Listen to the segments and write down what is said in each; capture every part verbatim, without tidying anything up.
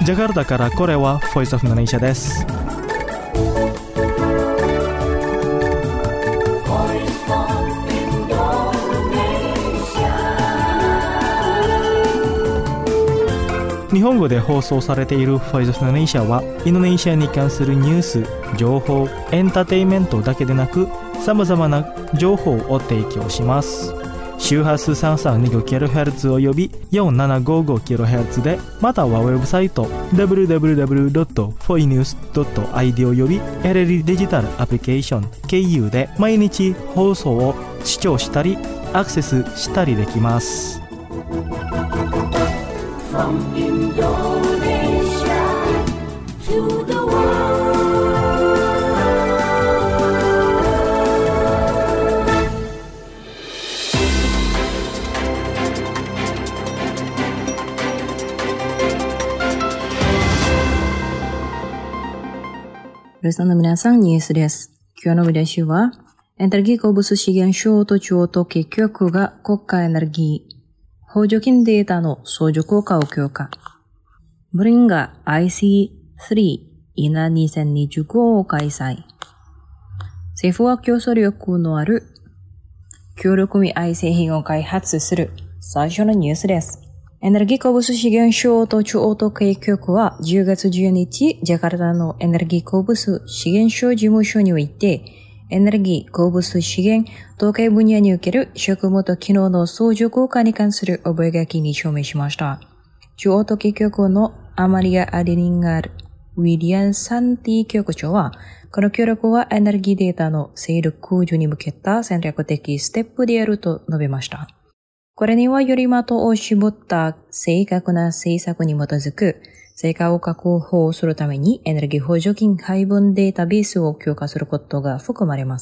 ジャカルタからこれは Voice of Indonesia です。日本語で放送されている Voice of Indonesia はインドネシアに関するニュース、情報、エンターテインメントだけでなく様々な情報を提供します。周波数 さんさんにごキロヘルツ および よんななごごキロヘルツ で、またはウェブサイト ダブリューダブリューダブリュードットフォイニュースドットアイディー および エルエル デジタルアプリケーション経由で毎日放送を視聴したりアクセスしたりできます。From Indonesia to the world. リスナーの皆さん、ニュースです。今日の見出しは、エネルギー鉱物資源省と中央統計局が国家エネルギー補助金データの相乗効果を強化。ブリンガ アイシースリー イナにせんにじゅうごを開催。政府は競争力のある協力組合製品を開発する最初のニュースです。エネルギー鉱物資源省と中央統計局はじゅうがつじゅうににち、ジャカルタのエネルギー鉱物資源省事務所において、エネルギー、鉱物資源、統計分野における職務と機能の相乗効果に関する覚書に署名しました。中央統計局のアマリア・アデリンガール・ウィリアン・サンティ局長は、この協力はエネルギーデータの勢力向上に向けた戦略的ステップであると述べました。これにはより的を絞った正確な政策に基づく成果を確保するためにエネルギー補助金配分データベースを強化することが含まれます。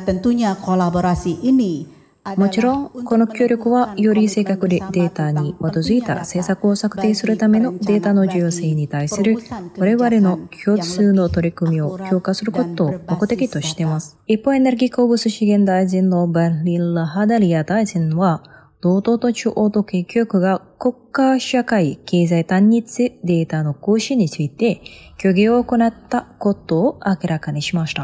もちろん、この協力はより正確でデータに基づいた政策を策定するためのデータの重要性に対する我々の共通の取り組みを強化することを目的としています。一方、エネルギー鉱物資源大臣のバリラ・ハダリア大臣は、同等と中央統計局が国家社会経済単一データの更新について協議を行ったことを明らかにしました。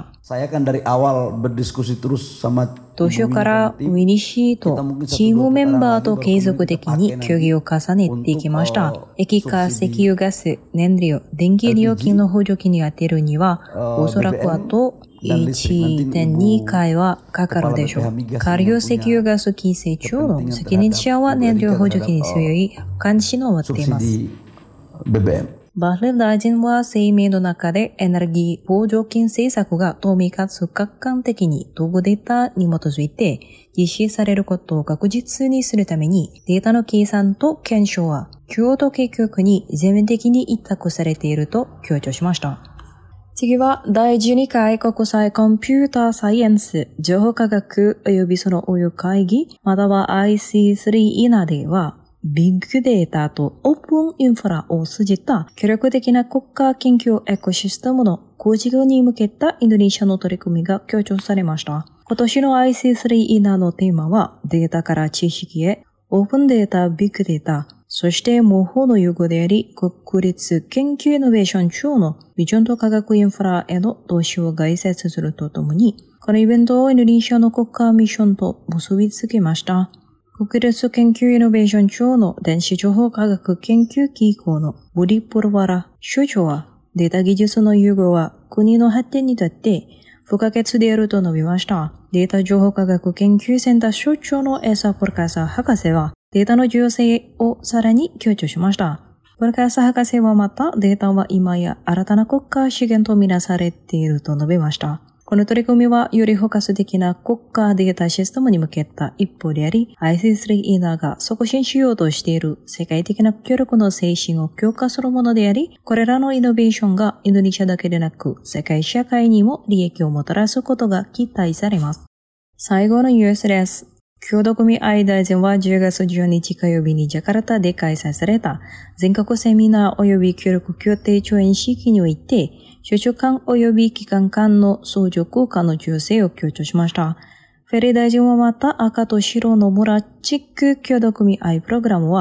当初からウィニシーとチームメンバーと継続的に協議を重ねていきました。液化石油ガス、燃料、電気料金の補助金に充てるには、おそらくあといちてんにかいはかかるでしょう。下流石油ガス規制庁の責任者は燃料補助金に強い関心を持っています。バーレル大臣は声明の中でエネルギー補助金政策が透明かつ客観的にトップデータに基づいて実施されることを確実にするためにデータの計算と検証は中央統計局に全面的に委託されていると強調しました。次はだいじゅうにかい国際コンピューターサイエンス情報科学及びその応用会議または アイシースリー イナではビッグデータとオープンインフラを通じた協力的な国家研究エコシステムの構築に向けたインドネシアの取り組みが強調されました。今年の アイシースリー イナのテーマはデータから知識へ、オープンデータ、ビッグデータ、そして模倣の融合であり、国立研究イノベーション庁のビジョンと科学インフラへの投資を概説するとともに、このイベントをインドネシアの国家ミッションと結びつけました。国立研究イノベーション庁の電子情報科学研究機構のブリプロワラ所長は、データ技術の融合は国の発展にとって不可欠であると述べました。データ情報科学研究センター所長のエサ・プルカサ博士は、データの重要性をさらに強調しました。プルカサ博士はまた、データは今や新たな国家資源とみなされていると述べました。この取り組みはより包括的な国家データシステムに向けた一歩であり、アイシースリー イナが促進しようとしている世界的な協力の精神を強化するものであり、これらのイノベーションがインドネシアだけでなく、世界社会にも利益をもたらすことが期待されます。最後のニュースです。協同組合大臣はじゅうがつじゅうににち火曜日にジャカルタで開催された全国セミナー及び協力協定調印式において、首長間及び機関間の相乗効果の重要性を強調しました。フェリー大臣はまた赤と白のモラチック協同組合プログラムは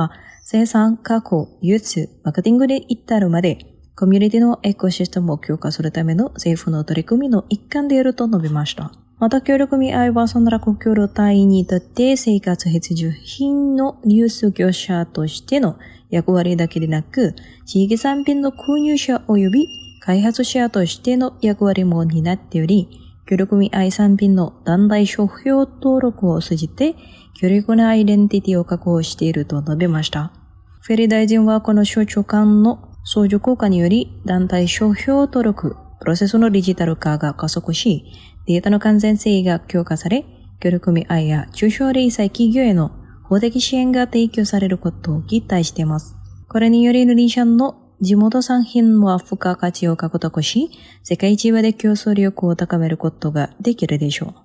生産、加工、輸出、マーケティングで至るまで、コミュニティのエコシステムを強化するための政府の取り組みの一環であると述べました。また協力組合はそのら国協力隊員にとって生活必需品の入手業者としての役割だけでなく、地域産品の購入者及び開発者としての役割も担っており、協力組合産品の団体商標登録を通じて、強力なアイデンティティを確保していると述べました。フェリー大臣はこの省庁間の相乗効果により、団体商標登録、プロセスのデジタル化が加速し、データの完全性が強化され、協力組合や中小零細企業への法的支援が提供されることを期待しています。これにより、リシャンの地元産品は付加価値を獲得し、世界市場で競争力を高めることができるでしょう。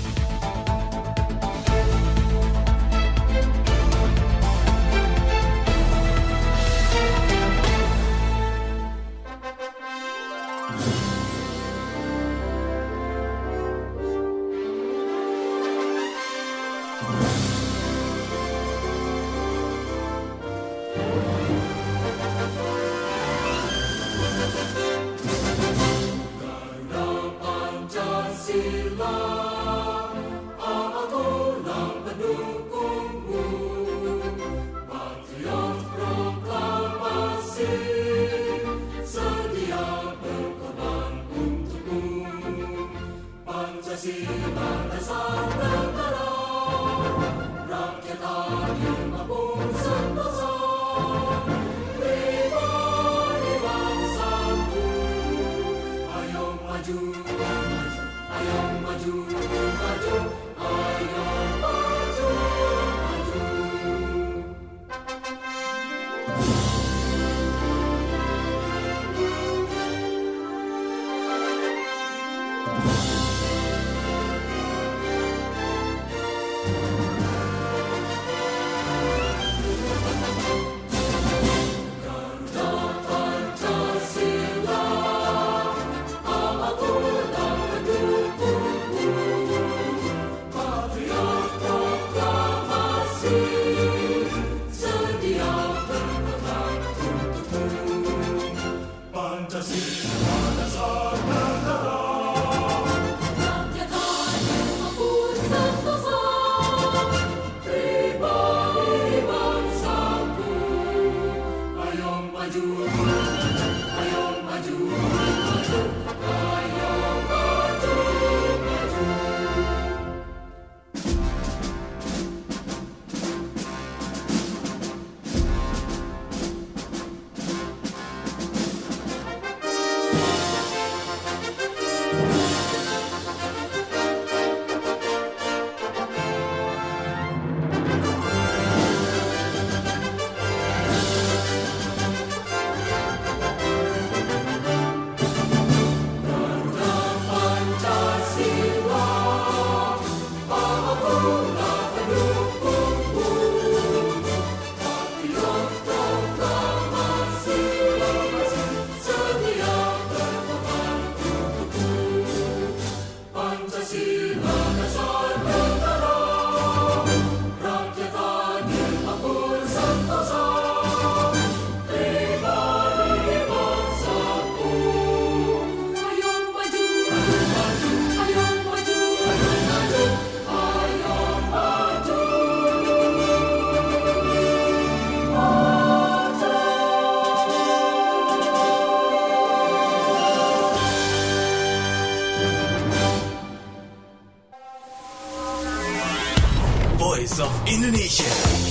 Voice of Indonesia.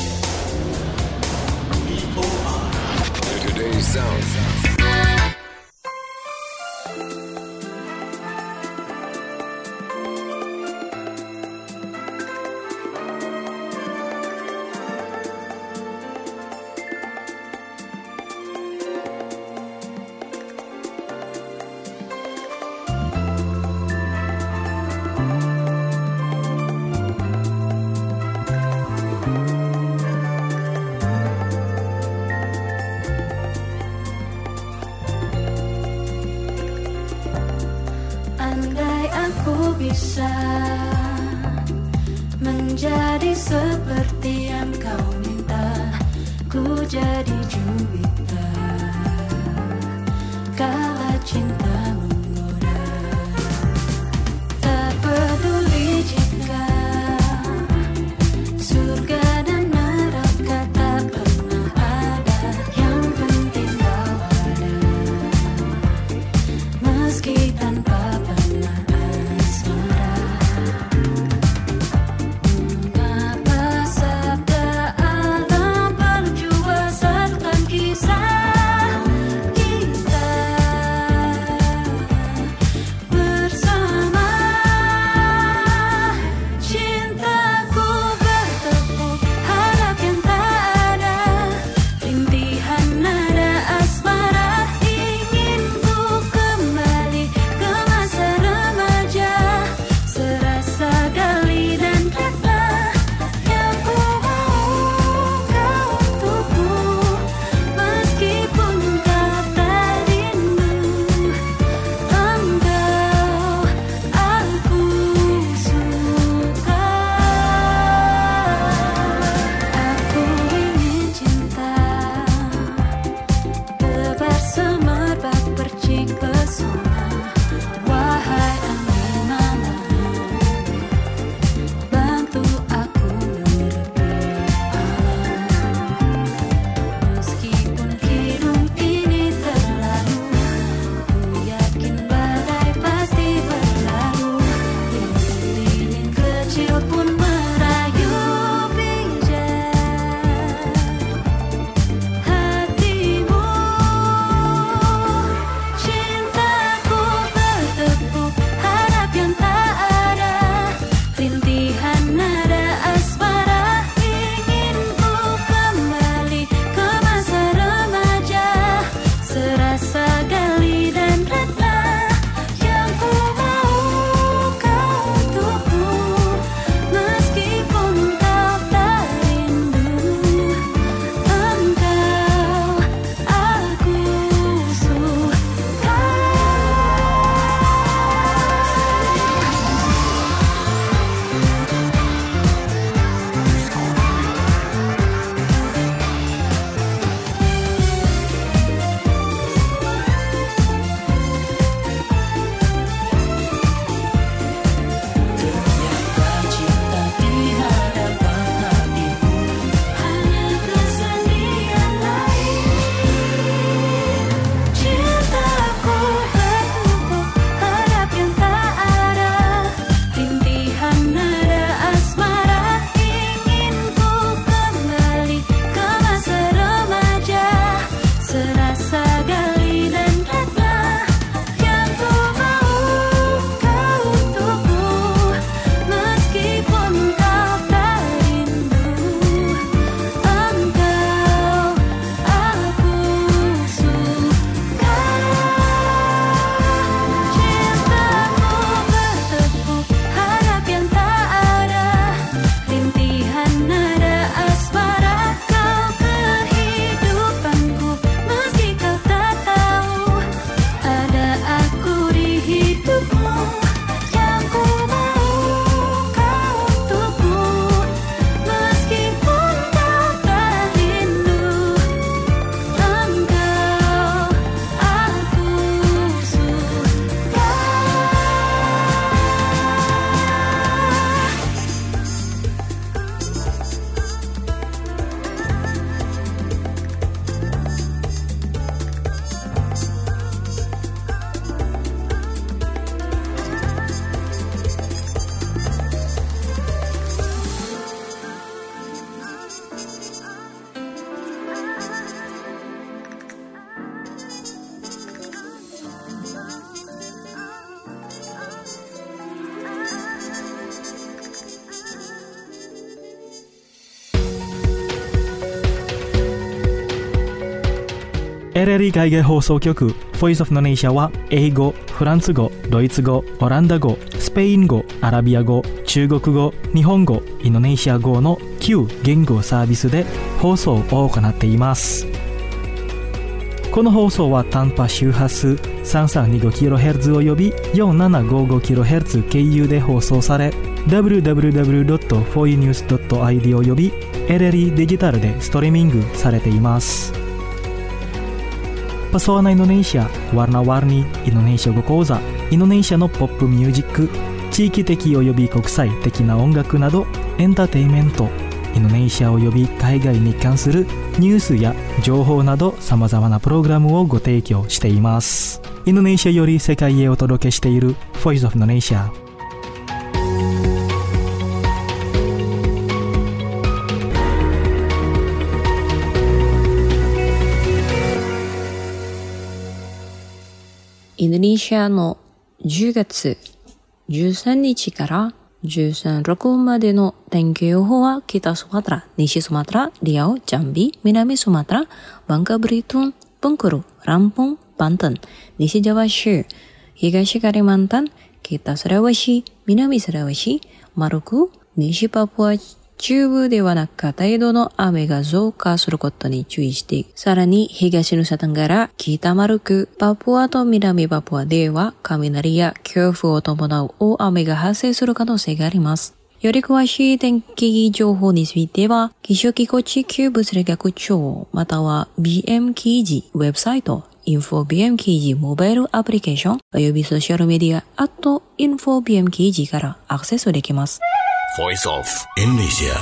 V O R. Today's sound. Bisa menjadi seperti yang kau minta, ku jadi juwita kala cinta menggoda. Tak peduli jika surga dan neraka tak pernah ada, yang penting kau ada, meski tanpa pernah asmara. Mengapa sabda alam berjua serta kisah kita bersama. Cintaku bertepuk harap yang tak ada, rintihan nada asmara. Ingin ku kembali ke masa remaja, serasa gali dan kata yang ku mau kau untukku, meskipun kau tak rindu. Engkau aku suka. Aku ingin cinta tebar semerbak percik pesona. Wahai angin malam, bantu aku menepi alam. Meskipun hidup ini terlalu, ku yakin badai pasti berlalu. Lilin kecil pun merayu pijar hatimu. Cintaku bertepuk harap yang tak ada, rintihan nada asmara. Ingin ku kembali ke masa remaja, serasa gali dan rela yang ku mau kau untukku, meskipun kau tak rindu. Engkau aku suka. Ternyata cinta di hadapan hatiku hanya kesedihan lain. Cintaku bertumpuk harap yang tak ada, rintihan nada asmara. Ingin ku kembali ke masa remaja, serasa gali dan rela yang ku mau kau untukku, meskipun kau tak rindu. Engkau aku suka. Cintaku bertepuk harap yang tak ada, rintihan nada asmara. Kau kehidupanku, meski kau tak tahu ada aku di hidupmu. Yang ku mau kau untukku, meskipun kau tak rindu. Engkau aku suka. エルエルイー 海外放送局 Voice of Indonesia は英語、フランス語、ドイツ語、オランダ語、スペイン語、アラビア語、中国語、日本語、インドネシア語のきゅう言語サービスで放送を行っています。この放送は短波周波数 さんさんにごキロヘルツ および よんななごごキロヘルツ 経由で放送され ダブリューダブリューダブリュードットフォーユーニュースドットアイディー およびエルエルイー デジタルでストリーミングされています。Pesona Indonesia, warna-warni Indonesia語講座、インドネシアのポップミュージック、地域的及び国際的な音楽などエンターテインメント、インドネシア及び海外に関するニュースや情報など様々なプログラムをご提供しています。インドネシアより世界へお届けしている Voice of Indonesia。 インドネシアのじゅうがつじゅうさんにちからじゅうさん、ろくまでの天気予報は北スマトラ、西スマトラ、リアオ、ジャンビ、南スマトラ、バンカブリトン、ブンクル、ランポン、バンタン、西ジャワ州、東カリマンタン、北スラワシ、南スラワシ、マルク、西パプア中部ではなく程度の雨が増加することに注意して、さらに東のサタンから北マルク、パプアと南パプアでは雷や強風を伴う大雨が発生する可能性があります。より詳しい天気情報については、気象機構地球物理学庁または ビーエム 記事ウェブサイト、インフォビーエム 記事モバイルアプリケーションおよびソーシャルメディア、あとインフォビーエム 記事からアクセスできます。 Voice of Indonesia.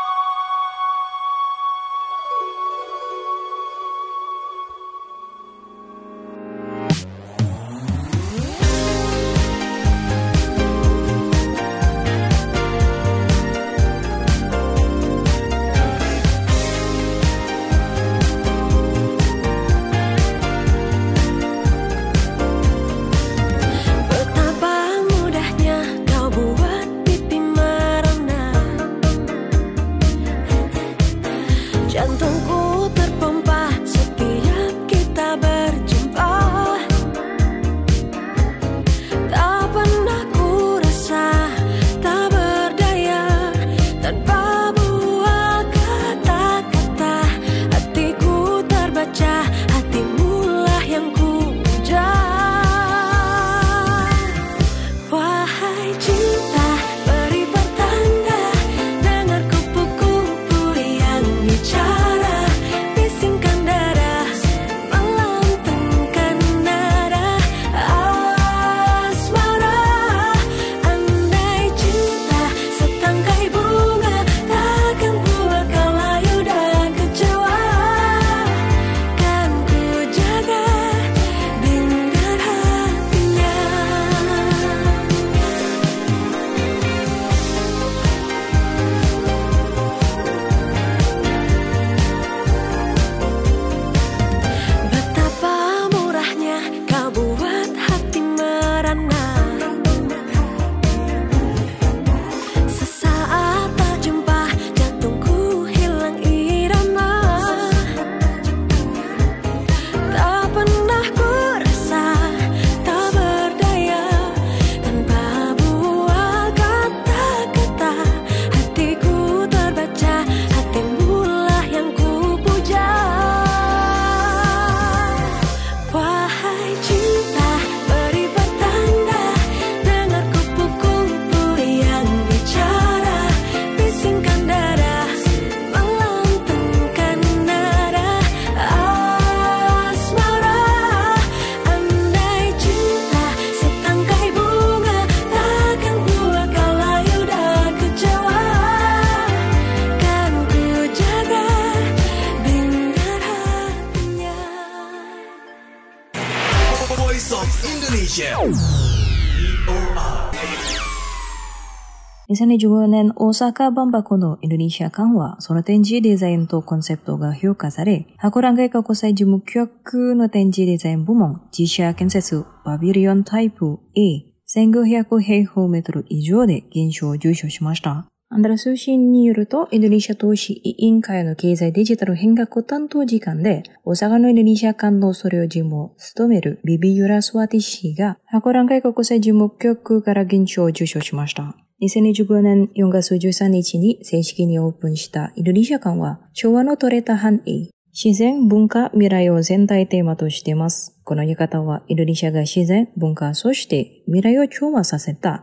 にせんにじゅうごねん大阪万博のインドネシア館は、その展示デザインとコンセプトが評価され、博覧会国際事務局の展示デザイン部門、自社建設パビリオンタイプ A、せんごひゃく平方メートル以上で銀賞を受賞しました。アンダラ通信によると、インドネシア投資委員会の経済デジタル変革担当次官で、大阪のインドネシア館の総領事務を務めるビビユラスワティ氏が、博覧会国際事務局から銀賞を受賞しました。にせんにじゅうごねんよんがつじゅうさんにちに正式にオープンしたインドネシア館は、昭和の取れた繁栄、自然、文化、未来を全体テーマとしています。この見方は、インドネシアが自然、文化、そして未来を調和させた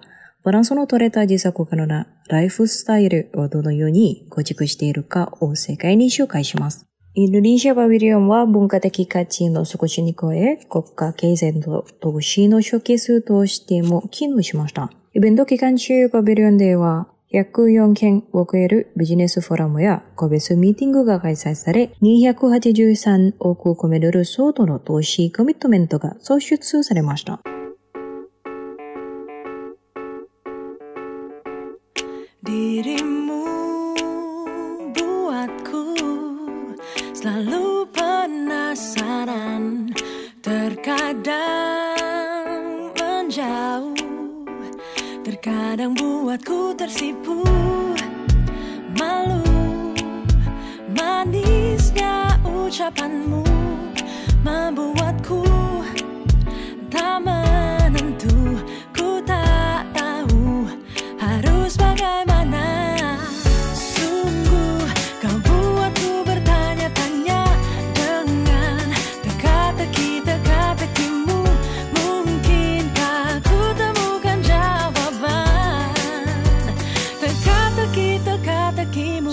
バランスの取れた持続可能なライフスタイルをどのように構築しているかを世界に紹介します。インドネシアパビリオンは文化的価値の少しに加え、国家経済と投資のショーケースとしても機能しました。イベント期間中、パビリオンではひゃくよんけんを超えるビジネスフォーラムや個別ミーティングが開催され、にひゃくはちじゅうさんおくコメドル相当の投資コミットメントが創出されました。 Dirimu buatku selalu penasaran, terkadang menjauh, terkadang buatku tersipu, malu manisnya ucapanmu membuatku tak menentu, ku tak tahu harus bagaimana. Sungguh kau buatku bertanya-tanya dengan teka-teki teka-tekimu. Mungkinkah ku temukan jawaban teka-teki teka-tekimu.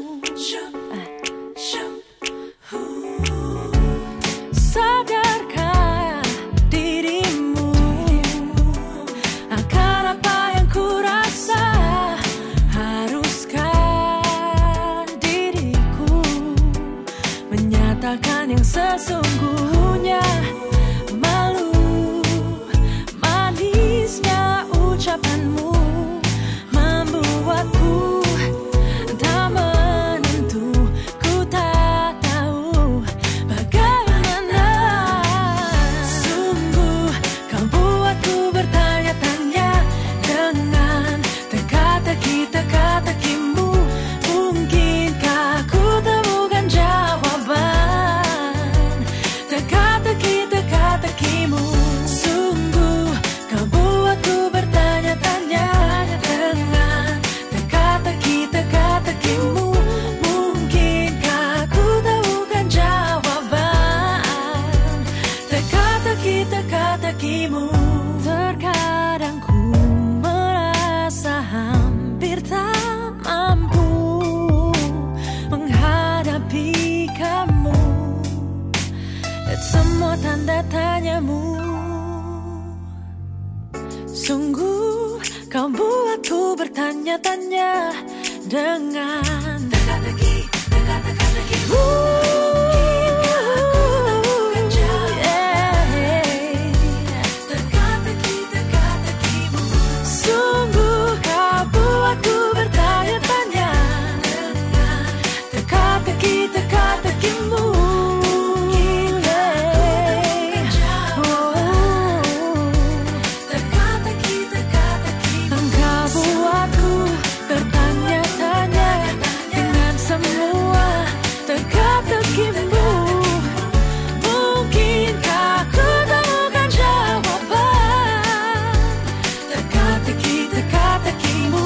Sadarkah dirimu akan apa yang ku rasa? Haruskah diriku menyatakan yang sesungguhnya? Malu manisnya ucapanmu membuatku tak menentu, ku tak tahu bagaimana. Sungguh kau buatku bertanya-tanya dengan teka-teki teka-tekimu. Mungkinkah ku temukan jawaban teka-teki teka-tekimu. Sungguh kau buatku bertanya-tanya dengan teka-teki teka-tekimu. Mungkinkah ku temukan jawaban teka-teki teka-tekimu. Terkadang ku merasa hampir tak mampu menghadapi kamu dan semua tanda tanyamu. Sungguh kau buatku bertanya-tanya dengan teka-teki teka-teki-tekimu. Mungkinkah ku temukan jawaban teka-teki teka-tekimu. Sungguh kau buatku bertanya-tanya dengan teka-teki teka-tekimu. Engkau buatku bertanya-tanya dengan semua teka-tekimu. Mungkinkah ku temukan jawaban teka-teki teka-tekimu.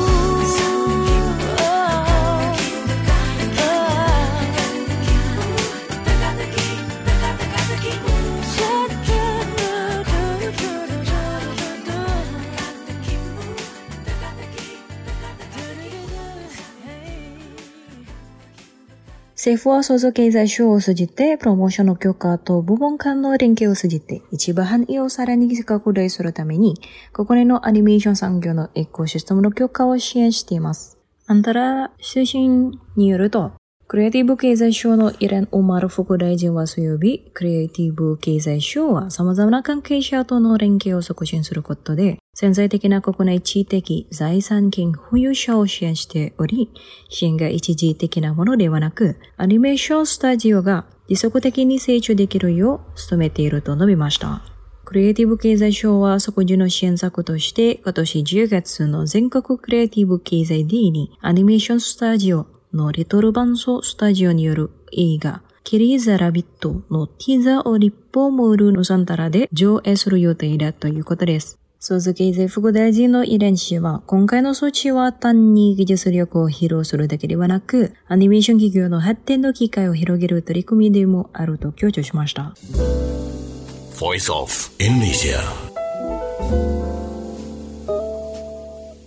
政府は創造経済省を通じてプロモーションの強化と部門間の連携を通じて一部範囲をさらに拡大するために国内のアニメーション産業のエコシステムの強化を支援しています。アンタラ通信によると、クリエイティブ経済省のイレン・オマル副大臣は水曜日、クリエイティブ経済省は様々な関係者との連携を促進することで、潜在的な国内地的財産権保有者を支援しており、支援が一時的なものではなく、アニメーションスタジオが持続的に成長できるよう努めていると述べました。クリエイティブ経済省は即時の支援策として今年じゅうがつの全国クリエイティブ経済デーにアニメーションスタジオのリトルバンソスタジオによる映画キリーザラビットのティザーを立法モールのサンタラで上映する予定だということです。創造経済副大臣のイレン氏は今回の措置は単に技術力を披露するだけではなくアニメーション企業の発展の機会を広げる取り組みでもあると強調しました。 Voice of Indonesia。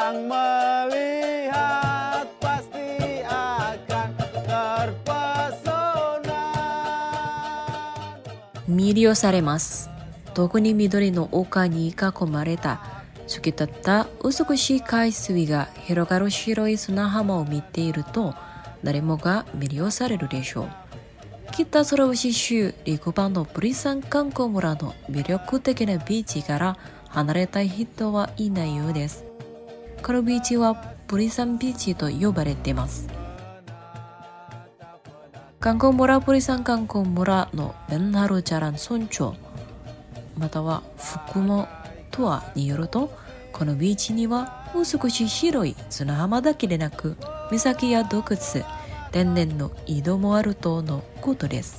Yang melihat pasti akan terpesona. 魅了されます。特に緑の丘に囲まれた透き立った美しい海水が広がる白い砂浜を見ていると誰もが魅了されるでしょう。北ソロウシ州リコバのプリサン観光村の魅力的なビーチから離れたい人はいないようです。このビーチはプリサンビーチと呼ばれています。観光村プリサン観光村のベンハルチャラン村長または福本とはによると、このビーチには美しい広い砂浜だけでなく岬や洞窟、天然の井戸もあるとのことです。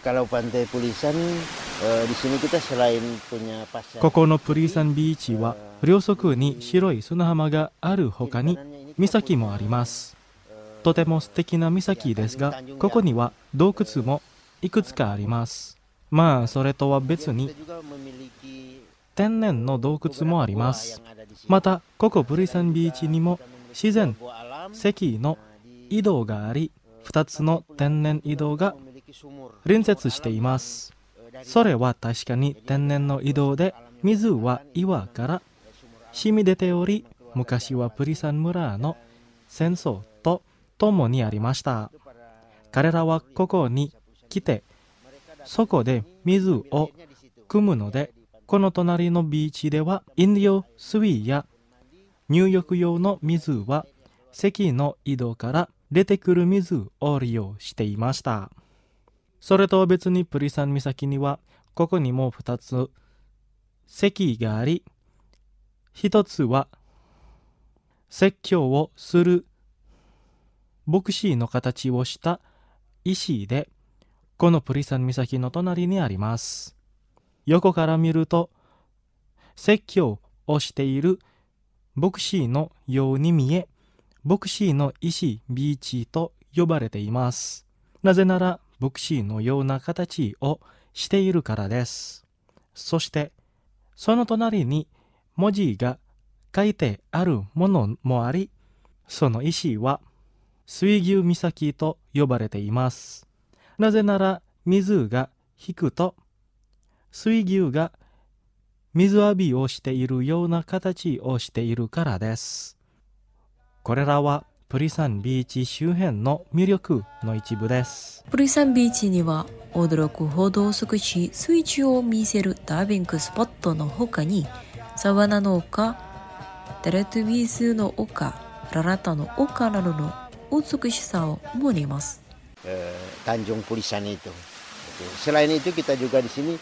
ここのプリサンビーチは両側に白い砂浜がある他に岬もあります。とても素敵な岬ですが、ここには洞窟もいくつかあります。まあそれとは別に天然の洞窟もあります。またここプリサンビーチにも自然石の井戸があり、ふたつの天然井戸が隣接しています。それは確かに天然の井戸で、水は岩から染み出ており、昔はプリサン村の戦争と共にありました。彼らはここに来てそこで水を汲むので、この隣のビーチでは飲料水や入浴用の水は石の井戸から出てくる水を利用していました。それとは別にプリサン岬にはここにもふたつ石があり、ひとつは説教をする牧師の形をした石で、このプリサン岬の隣にあります。横から見ると説教をしている牧師のように見え、牧師の石ビーチと呼ばれています。なぜなら牧師のような形をしているからです。そしてその隣に文字が書いてあるものもあり、その石は水牛岬と呼ばれています。なぜなら水が引くと水牛が水浴びをしているような形をしているからです。これらはプリサンビーチ周辺の魅力の一部です。 プリサンビーチには驚くほど美しい水中を見せるダイビングスポットの他に、サバナの丘、テレトゥビースの丘、ララタの丘などの美しさを持ります。 Tanjung Pulisan itu. Selain itu kita juga di sini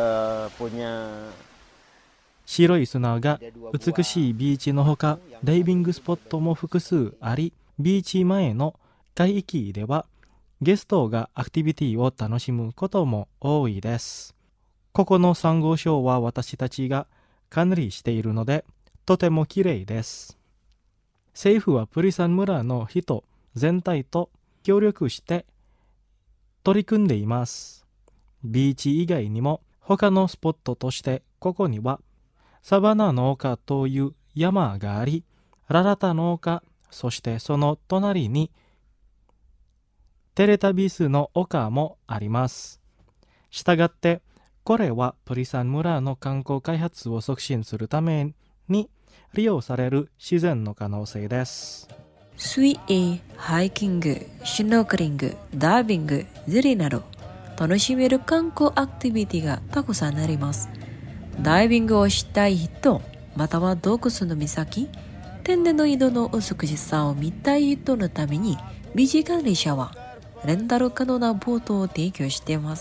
punya 白い砂が美しいビーチのほか、ダイビングスポットも複数あり、ビーチ前の海域ではゲストがアクティビティを楽しむことも多いです。ここのサンゴ礁は私たちが管理しているのでとてもきれいです。政府はプリサン村の人全体と協力して取り組んでいます。ビーチ以外にも他のスポットとしてここにはサバナの丘という山があり、ララタの丘、そしてその隣にテレタビスの丘もあります。したがってこれはプリサン村の観光開発を促進するために利用される自然の可能性です。 水泳、ハイキング、シュノーケリング、ダイビング、釣りなど楽しめる観光アクティビティがたくさんあります。ダイビングをしたい人、または洞窟の岬、天然の井戸の美しさを見たい人のために、ビーチ管理者はレンタル可能なボートを提供しています。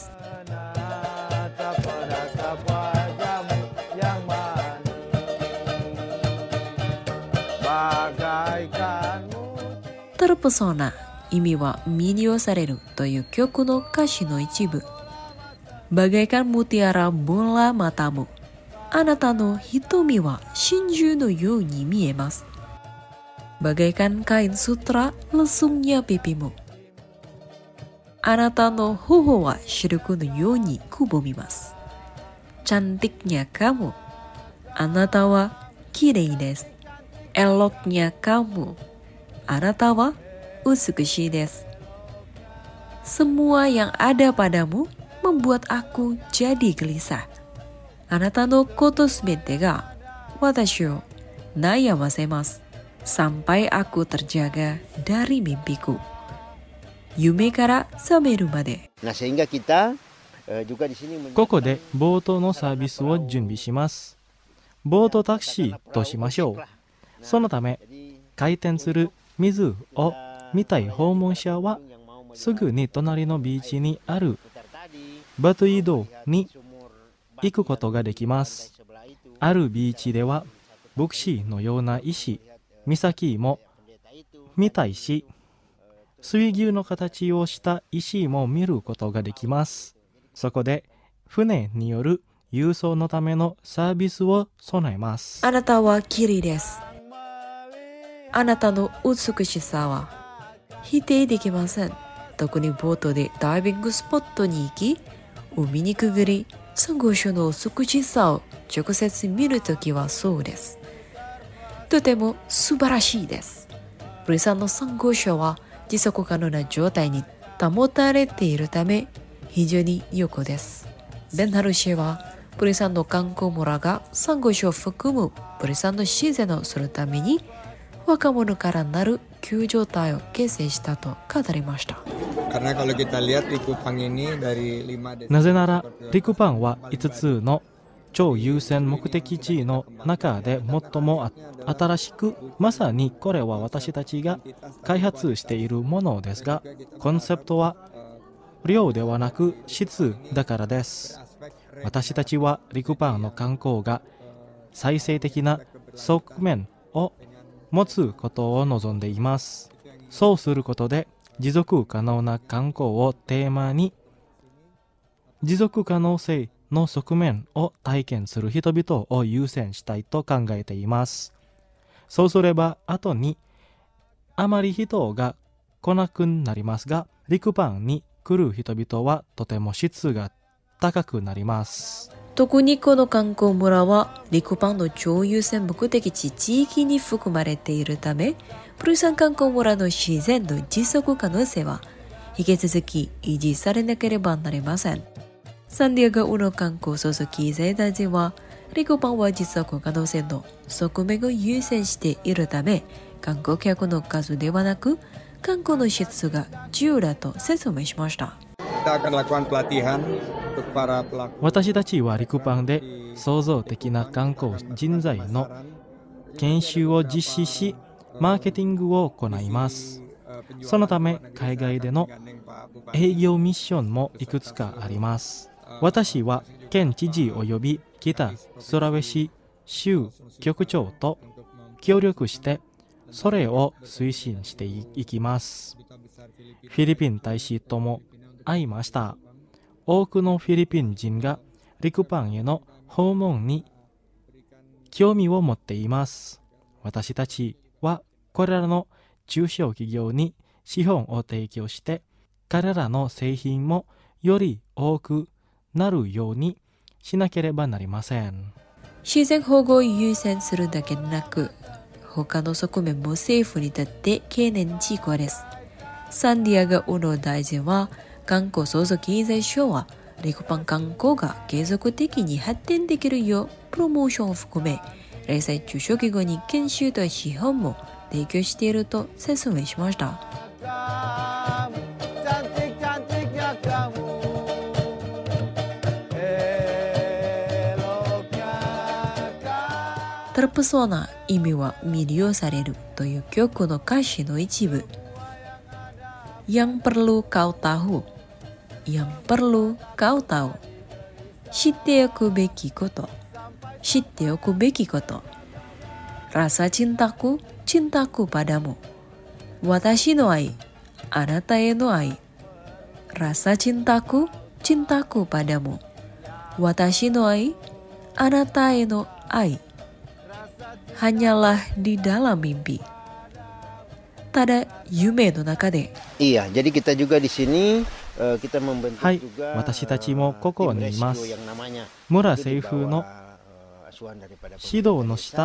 タルプソーナ、意味は魅了されるという曲の歌詞の一部。Bagaikan mutiara bola matamu、あなたの瞳は真珠のように見えます。Bagaikan kain sutra lesungnya pipimu、あなたの頬はシルクのようにくぼみます。Cantiknya kamu、あなたは綺麗です。 eloknya kamu. Anata wa utsukushii desu. Semua yang ada padamu membuat aku jadi gelisah. Anata no koto subete ga watashi o nayamasemas. Sampai aku terjaga dari mimpiku. Yume kara sameru made. Nah, sehingga kita uh, juga di sini ここでボートのサービスを準備します。ボートタクシーとしましょう。そのため回転する水を見たい訪問者はすぐに隣のビーチにあるバト移動に行くことができます。あるビーチでは牧師のような石、岬も見たいし、水牛の形をした石も見ることができます。そこで船による輸送のためのサービスを備えます。 あなたはきれいです。あなたの美しさは否定できません。特にボートでダイビングスポットに行き、海にくぐり、サンゴ礁の美しさを直接見るときはそうです。とても素晴らしいです。プリさんのサンゴ礁は持続可能な状態に保たれているため非常に良好です。ベンハル市はプリさんの観光村がサンゴ礁を含むプリさんの自然をするために若者からなる救助隊を結成したと語りました。 なぜならリクパンはいつつの超優先目的地の中で最も新しく、まさにこれは私たちが開発しているものですが、コンセプトは量ではなく質だからです。私たちはリクパンの観光が再生的な側面を持つことを望んでいます。そうすることで持続可能な観光をテーマに、持続可能性の側面を体験する人々を優先したいと考えています。そうすれば後にあまり人が来なくなりますが、リクパンに来る人々はとても質が高くなります。 特にこの観光村はリクパンの超優先目的地地域に含まれているため、プルサン観光村の自然の持続可能性は引き続き維持されなければなりません。サンディエゴの観光総書記財大臣は、リクパンは持続可能性の側面を優先しているため、観光客の数ではなく観光の質が重要だと説明しました。 私たちはリクパンで創造的な観光人材の研修を実施し、マーケティングを行います。そのため海外での営業ミッションもいくつかあります。私は県知事および北スラウェシ州局長と協力してそれを推進していきます。フィリピン大使とも会いました。多くのフィリピン人がリクパンへの訪問に興味を持っています。私たちはこれらの中小企業に資本を提供して、彼らの製品もより多くなるようにしなければなりません。 自然保護を優先するだけでなく、他の側面も政府にとって懸念事項です。サンディエゴの大臣は、観光創造経済省はリクパン観光が継続的に発展できるようプロモーションを含め、零細中小企業に研修と資本も提供していると説明しました。terpesona 意味は魅了されるという曲の歌詞の一部。Yang perlu kau tahu, yang perlu kau tahu, 知っておくべきこと、知っておくべきこと。Rasa cintaku, cintaku padamu, 私の愛、あなたへの愛。Rasa cintaku, cintaku padamu, 私の愛、あなたへの愛。Hanyalah di dalam mimpi. Tada yume no naka de. Iya, jadi kita juga di sini uh, kita membentuk はい、 juga 私たちもここにいます。 yang namanya 村政府の asuhan daripada 指導の下、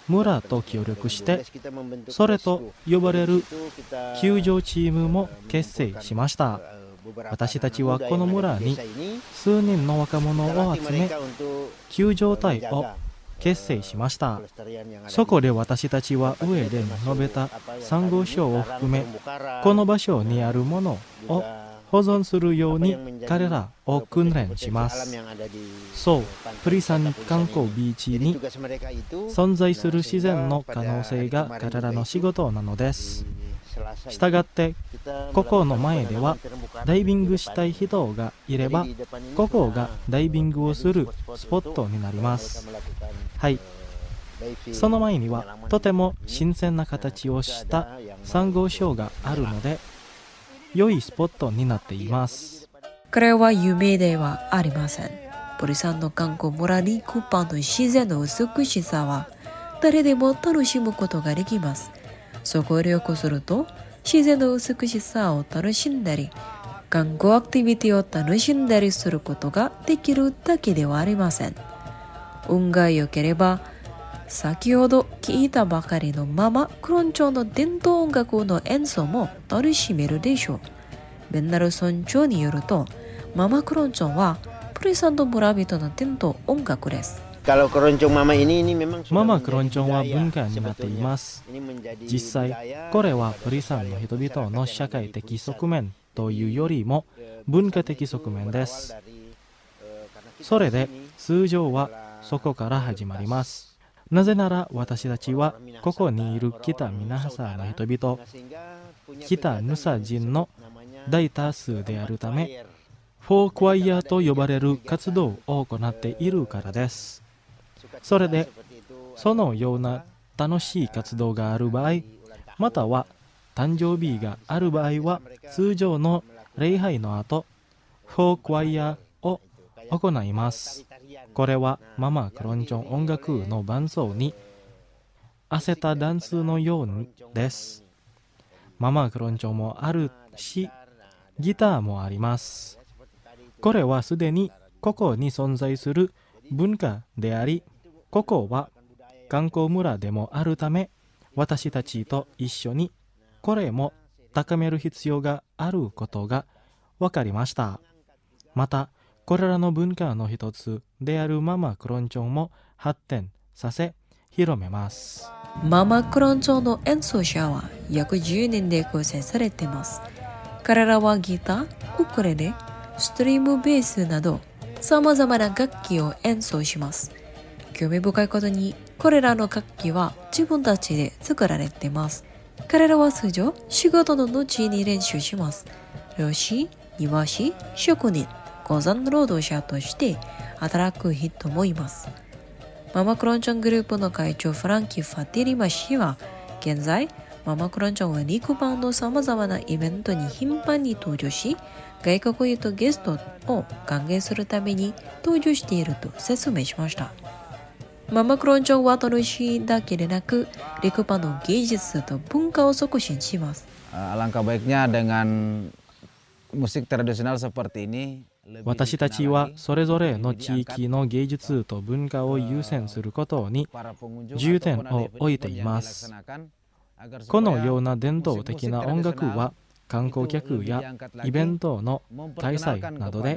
村と協力してそれと呼ばれる救助チームも結成しました。私たちはこの村に数人の若者を集め救助隊を結成しました。そこで私たちは上で述べた珊瑚礁を含めこの場所にあるものを保存するように彼らを訓練します。そう、プリサン観光ビーチに存在する自然の可能性が彼らの仕事なのです。したがってここの前ではダイビングしたい人がいればここがダイビングをするスポットになります。はい、その前にはとても新鮮な形をしたサンゴ礁があるので良いスポットになっています。 これは夢ではありません。プリサンの観光村リクパンの自然の美しさは誰でも楽しむことができます。そこを旅行すると自然の美しさを楽しんだり観光アクティビティを楽しんだりすることができるだけではありません。運が良ければ先ほど聞いたばかりのママクロンチョンの伝統音楽の演奏も楽しめるでしょう。ベンナル村長によるとママクロンチョンはプリサンド村人の伝統音楽です。 ママクロンチョンは文化になっています。実際これはプリサンの人々の社会的側面というよりも文化的側面です。それで通常はそこから始まります。なぜなら私たちはここにいる北ミナハサの人々、北ヌサ人の大多数であるためフォークワイヤーと呼ばれる活動を行っているからです。それでそのような楽しい活動がある場合または誕生日がある場合は通常の礼拝の後フォークワイヤーを行います。これはママクロンチョン音楽の伴奏に合せたダンスのようです。ママクロンチョンもあるしギターもあります。これはすでにここに存在する文化でありここは観光村でもあるため私たちと一緒にこれも高める必要があることが分かりました。またこれらの文化の一つであるママクロンチョンも発展させ広めます。 ママクロンチョンの演奏者は約じゅうにんで構成されています。彼らはギター、ウクレレ、ストリームベースなどさまざまな楽器を演奏します。興味深いことにこれらの楽器は自分たちで作られています。彼らは通常仕事の後に練習します。漁師、庭師、職人、鉱山労働者として働く人もいます。ママクロンチョングループの会長フランキー・ファティリマ氏は現在ママクロンチョンはリクパンのさまざまなイベントに頻繁に登場し外国人とゲストを歓迎するために登場していると説明しました。ママクロンチョンは楽しいだけでなくリクパンの芸術と文化を促進します。 Alangkah baiknya dengan musik tradisional seperti ini 私たちはそれぞれの地域の芸術と文化を優先することに重点を置いています。このような伝統的な音楽は観光客やイベントの開催などで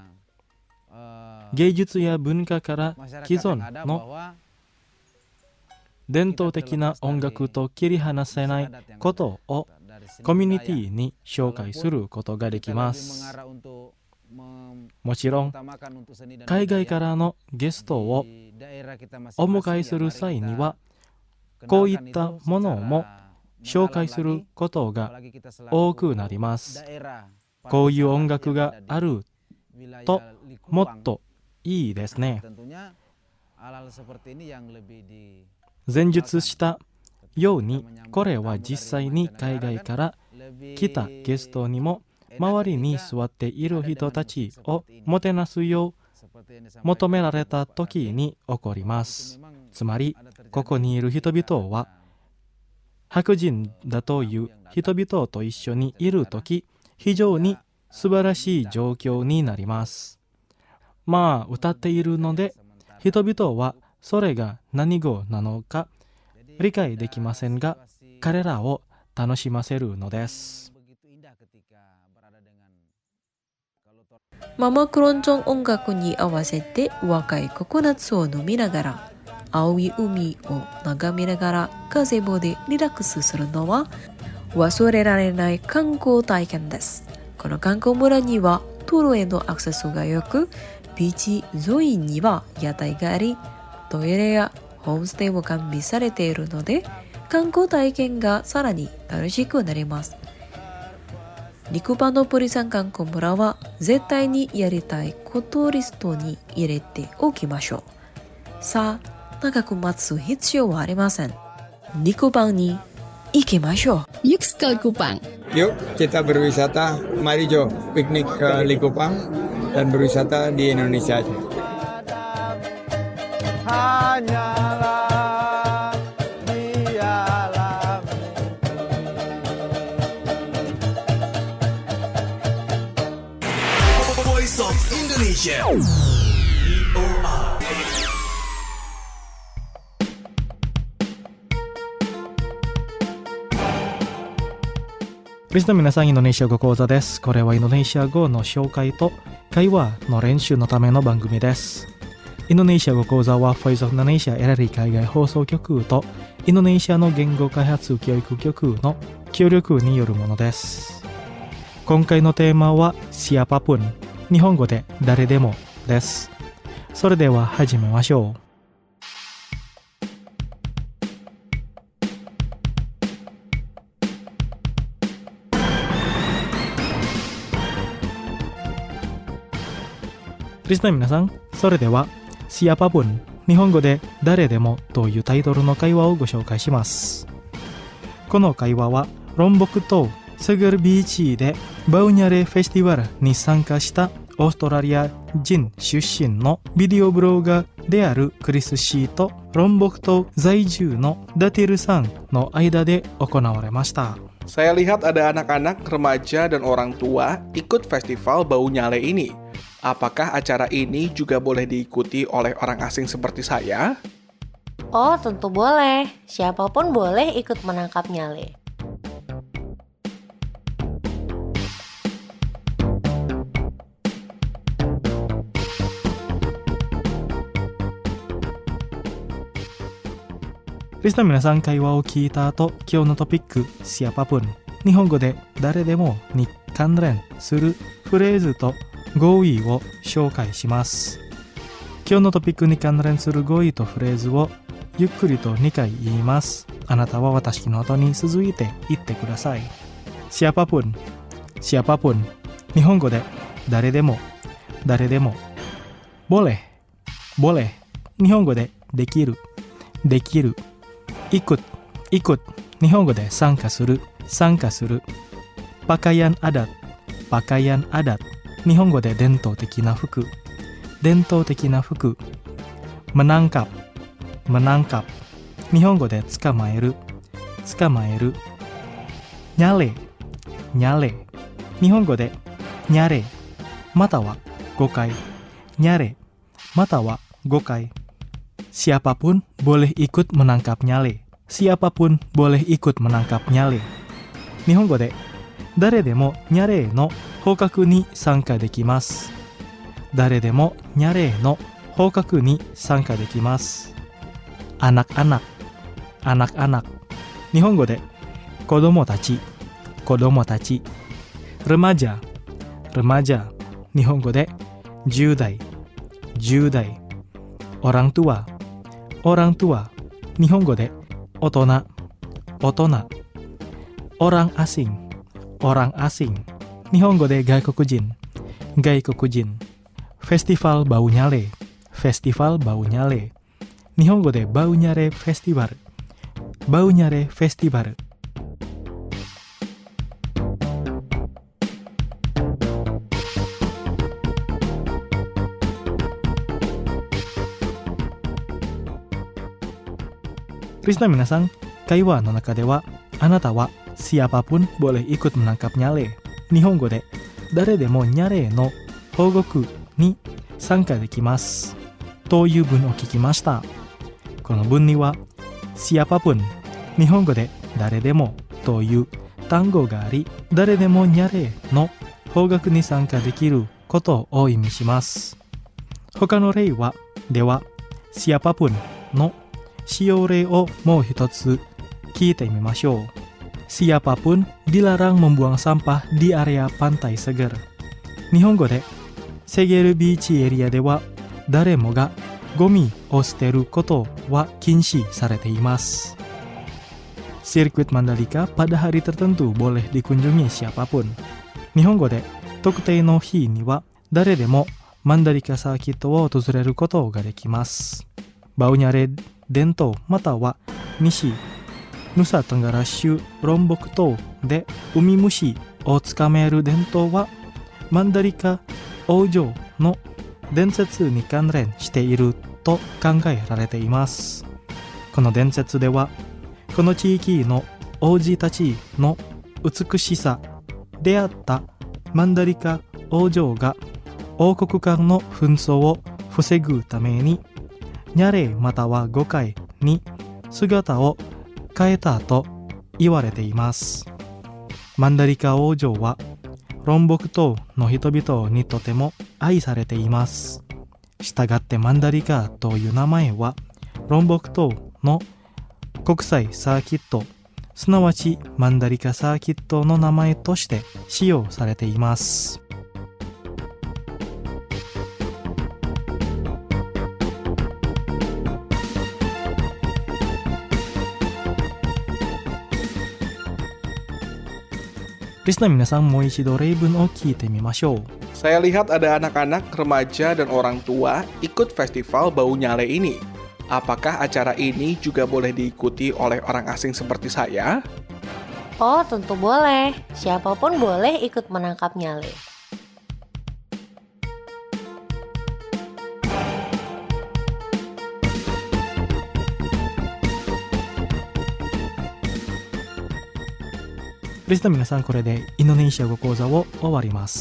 芸術や文化から既存の伝統的な音楽と切り離せないことをコミュニティに紹介することができます。もちろん海外からのゲストをお迎えする際にはこういったものも紹介することが多くなります。こういう音楽があるともっといいですね。前述したようにこれは実際に海外から来たゲストにも周りに座っている人たちをもてなすよう求められた時に起こります。つまりここにいる人々は白人だという人々と一緒にいる時非常に素晴らしい状況になります。まあ歌っているので人々はそれが何語なのか理解できませんが、彼らを楽しませるのです。 ママクロンチョン音楽に合わせて若いココナッツを飲みながら、青い海を眺めながらガゼボでリラックスするのは忘れられない観光体験です。この観光村には道路へのアクセスが良く、ビーチ沿いには屋台があり、トイレやホームステイも完備されているので、観光体験がさらに楽しくなります。リクパノポリ産観光村は絶対にやりたいことリストに入れておきましょう。さあ、長く待つ必要はありません。リクパンに行きましょう。 Yuk ke Likupang. Yuk kita berwisata, mari Jo piknik ke Likupang dan berwisata di Indonesia aja. Hanyalah di alam Voice of Indonesia. V O R リスナーの皆さん、インドネシア語講座です。これはインドネシア語の紹介と会話の練習のための番組です。インドネシア語講座は Voice of Indonesia エラリー海外放送局とインドネシアの言語開発教育局の協力によるものです。今回のテーマは Siapapun、 日本語で誰でもです。それでは始めましょう。リスナーの皆さん、それでは Siapapun、 日本語で誰でもというタイトルの会話をご紹介します。この会話はロンボク島セグルビーチでバウニャレフェスティバルに参加したオーストラリア人出身のビデオブロガーであるクリス・シーとロンボク島在住のダティルさんの間で行われました。 Saya lihat ada anak-anak, remaja, dan orang tua ikut festival Bau Nyale ini. Apakah acara ini juga boleh diikuti oleh orang asing seperti saya? Oh, tentu boleh. Siapapun boleh ikut menangkap nyale. Listener 皆さん、会話を聞いた後、今日のトピック Siapapun、 日本語で誰でもに関連するフレーズと語彙を紹介します。今日のトピックに関連する語彙とフレーズをゆっくりとにかい言います。あなたは私の後に続いて言ってください。Siapapun、 Siapapun、 日本語で誰でも誰でも。boleh、 boleh、 日本語でできるできる。ikut、 ikut、 日本語で参加する参加する。pakaian adat、 pakaian adat、日本語で伝統的な服伝統的な服。menangkap、 menangkap、 日本語で捕まえる捕まえる。nyale、 nyale、 日本語でnyaleまたは誤解。nyaleまたは誤解。Siapapun boleh ikut menangkap nyale。 Siapapun boleh ikut menangkap nyale。 日本語で誰でもニャレーの捕獲に参加できます。誰でもニャレーの捕獲に参加できます。anak-anak、 anak-anak、 日本語で子供たち子供たち。remaja、 remaja、 日本語でじゅう代じゅう代。orang tua、 orang tua、 日本語で大人大人。orang asing、orang asing、 日本語で外国人外国人。Festival Bau Nyale、 Festival Bau Nyale、 日本語でバウニャレフェスティバルバウニャレフェスティバル。リスナーの皆さん、会話の中ではあなたはSiapapun boleh ikut menangkap nyale、 日本語で誰でもニャレーの保護区に参加できますという文を聞きました。この文には siapapun 日本語で誰でもという単語があり、誰でもにゃれの方角に参加できることを意味します。他の例は、では siapapun の使用例をもう一つ聞いてみましょう。Siapapun dilarang membuang sampah di area pantai Seger。日本語でセゲルビーチエリアでは誰もがゴミを捨てることは禁止されています。Sirkuit Mandalika pada hari tertentu boleh dikunjungi siapapun。日本語で特定の日には誰でもマンダリカサーキットを訪れることができます。バウニャレ伝統または西ヌサトンガラ州ロンボク島でウミムシをつかめる伝統はマンダリカ王女の伝説に関連していると考えられています。この伝説ではこの地域の王子たちの美しさ出会ったマンダリカ王女が王国間の紛争を防ぐためにニャレまたは五海に姿を変えたと言われています。マンダリカ王女はロンボク島の人々にとても愛されています。したがってマンダリカという名前はロンボク島の国際サーキット、すなわちマンダリカサーキットの名前として使用されています。リスナー皆さんもう一度例文を聞いてみましょう。 Saya lihat ada anak-anak, remaja, dan orang tua ikut festival bau nyale ini. Apakah acara ini juga boleh diikuti oleh orang asing seperti saya? Oh, tentu boleh. Siapapun boleh ikut menangkap nyale. リスナー皆さん、これでインドネシア語講座を終わります。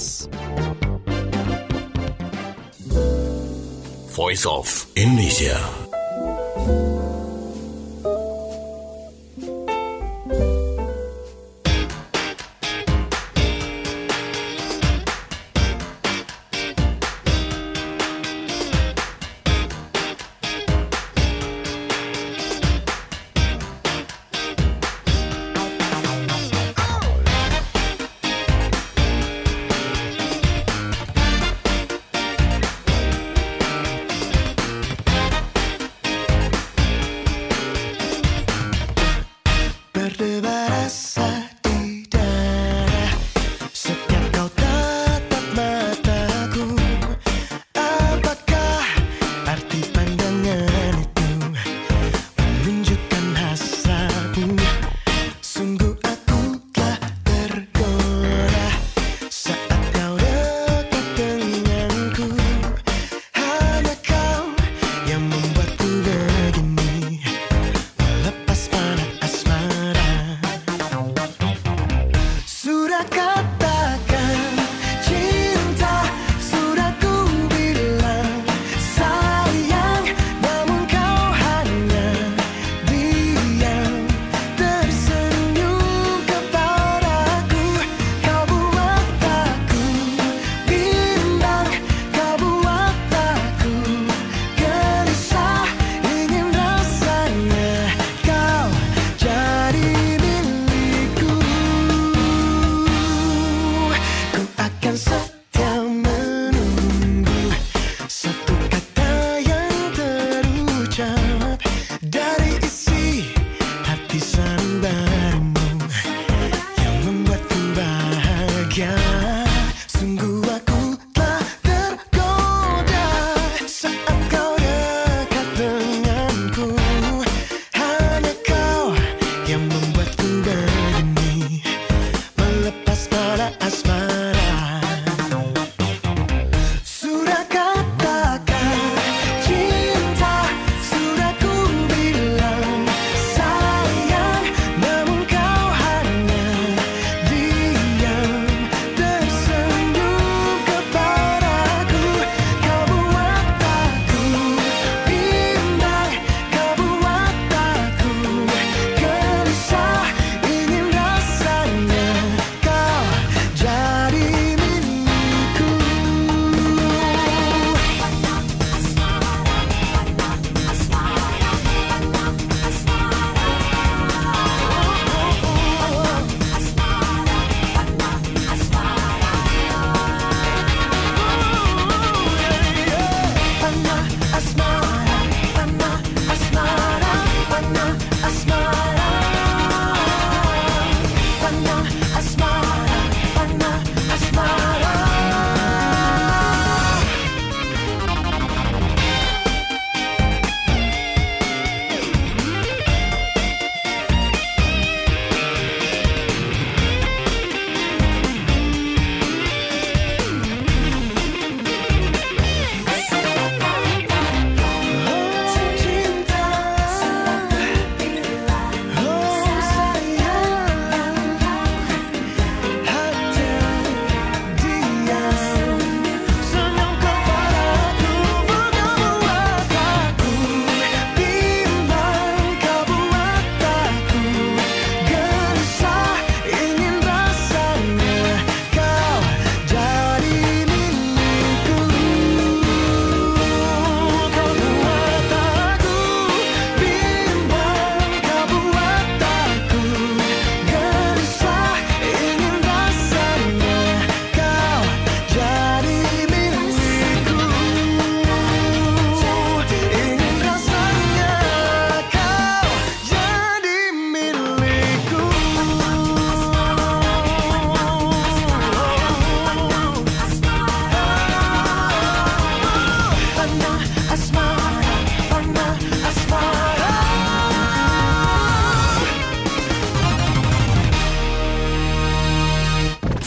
Voice of Indonesia。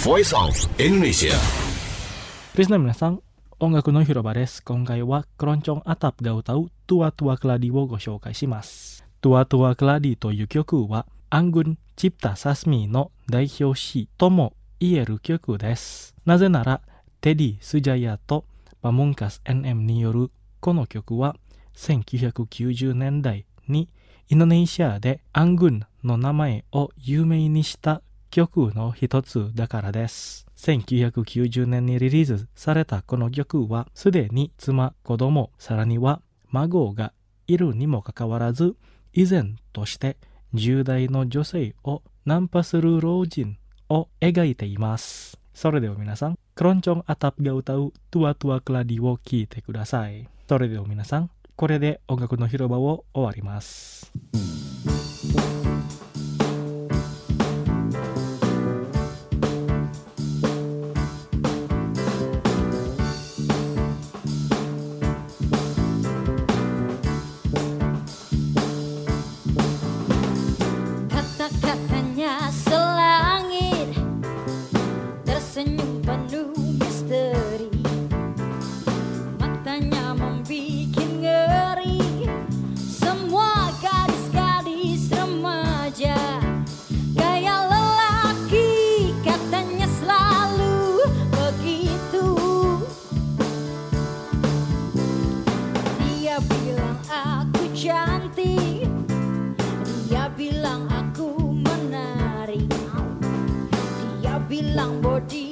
Voice of Indonesia. リスナーの皆さん、音楽の広場です。今回はクロンチョンアタップが歌うトゥアトゥアクラディをご紹介します。トゥアトゥアクラディという曲はアングン・チプタ・サスミの代表詞とも言える曲です。なぜならテディ・スジャヤとパムンカス エヌエム によるこの曲はせんきゅうひゃくきゅうじゅうねんだいにインドネシアでアングンの名前を有名にした曲の一つだからです。せんきゅうひゃくきゅうじゅうねんにリリースされたこの曲はすでに妻、子供、さらには孫がいるにもかかわらず、依然としてじゅう代の女性をナンパする老人を描いています。それでは皆さん、クロンチョンアタップが歌うトゥアトゥアクラディを聴いてください。それでは皆さん、これで音楽の広場を終わります。 Kata-katanya selangit, tersenyum penuh misteri, matanya membikin ngeri, semua gadis-gadis remaja, gaya lelaki katanya selalu begitu. Dia bilang aku cantik, dia bilang aku menarik, dia bilang body